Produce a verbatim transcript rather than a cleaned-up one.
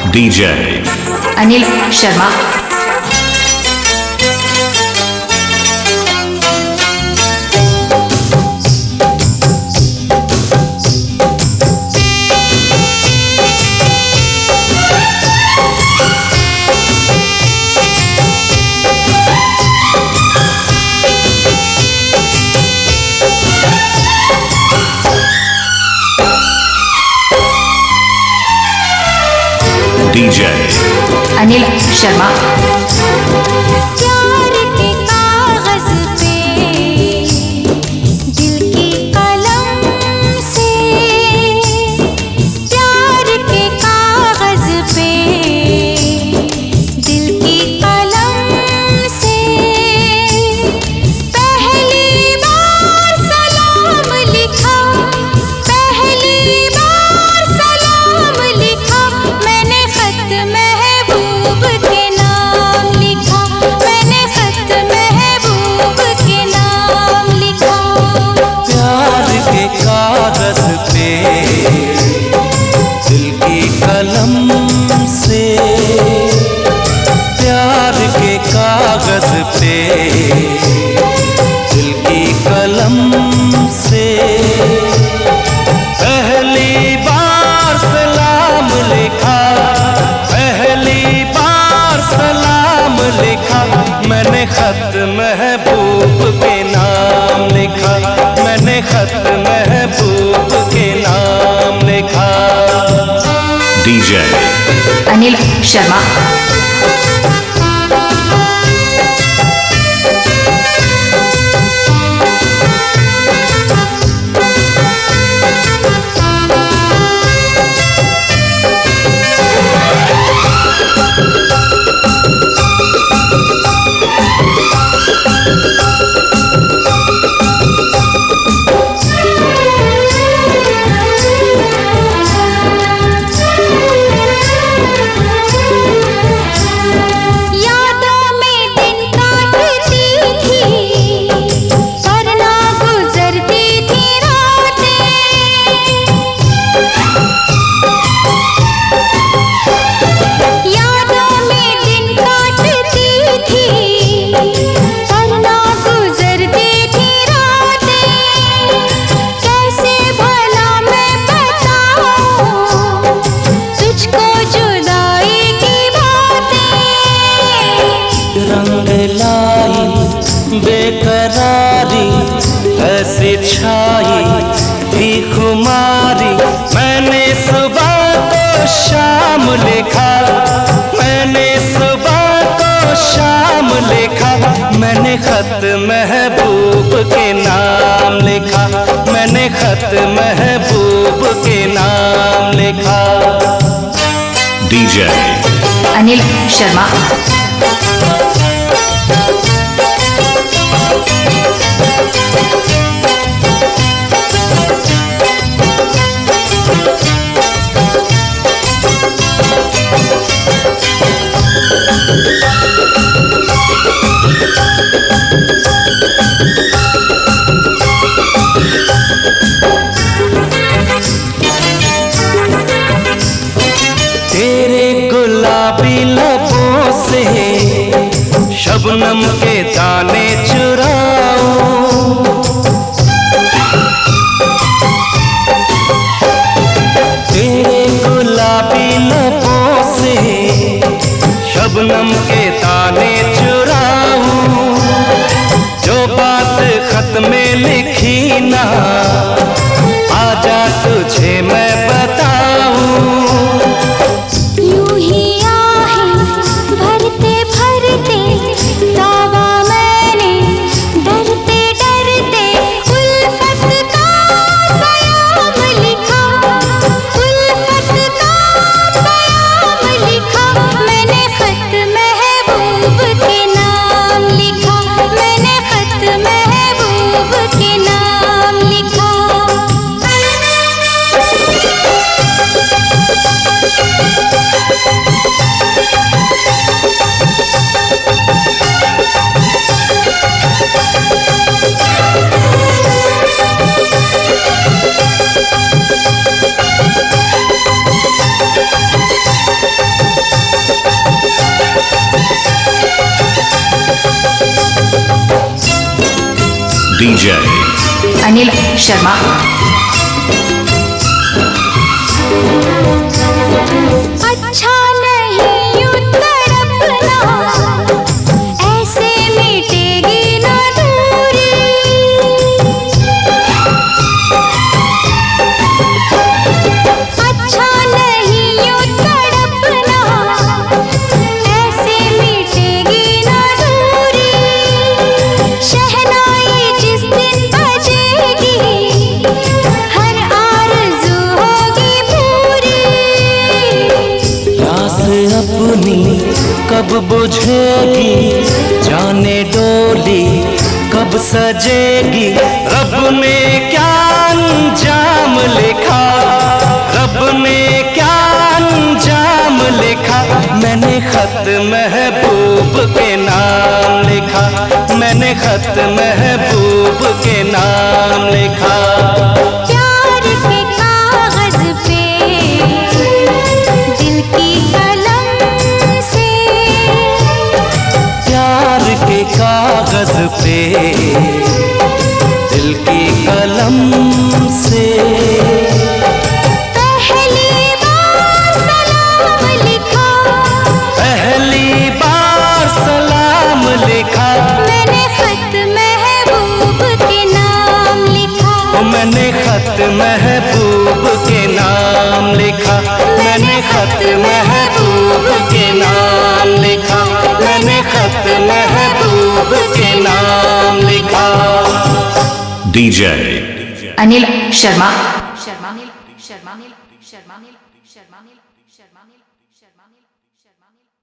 DJ Anil Sharma. DJ Anil Sharma. प्यार के कागज पे दिल की कलम से, प्यार के कागज पे दिल की कलम से पहली बार सलाम लिखा, पहली बार सलाम लिखा मैंने खत महबूब के नाम लिखा, मैंने खत महबूब के नाम लिखा। प्यार के कागज पे दिल की कलम से, प्यार के कागज पे दिल की कलम से पहली बार सलाम लिखा, पहली बार सलाम लिखा मैंने खत महबूब के नाम लिखा, मैंने खत महबूब के नाम लिखा। डीजे अनिल शर्मा। यादों में दिन काटती थी पर ना गुजरती थी रातें, यादों में दिन काटती थी पर ना गुजरती थी रातें। कैसे भला मैं बताऊं तुझको जुदाई की बातें। रंग लाई बेकरारी ऐसी छाई थी खुमारी, मैंने सुबह को शाम लिखा, मैंने सुबह को शाम लिखा मैंने खत महबूब के नाम लिखा, मैंने खत महबूब के नाम लिखा। डीजे अनिल शर्मा। तेरे गुलाबी लबों से शबनम के दाने चुराऊं, D J अनिल शर्मा अच्छा नहीं यूं तड़पना, ऐसे मिटेगी ना दूरी। अच्छा नहीं यूं तड़पना, ऐसे मिटेगी ना दूरी। शहनाई जिस दिन बजेगी, हर आरज़ू होगी पूरी। प्यास अपनी कब बुझेगी, जाने डोली कब सजेगी। रब ने क्या अंजाम लिखा, रब ने क्या अंजाम लिखा। मैंने खत महबूब के नाम लिखा, मैंने खत महबूब के नाम लिखा। प्यार के कागज पे दिल की कलम से, प्यार के कागज पे दिल की कलम से पहली बार सलाम लिखा। पहली बार सलाम लिखा। मैंने खत महबूब के नाम लिखा। मैंने खत महबूब के नाम लिखा। मैंने खत महबूब के नाम लिखा। मैंने खत महबूब के नाम लिखा। D J Anil Sharma Sharma Sharma Sharma Sharma Sharma Sharma Sharma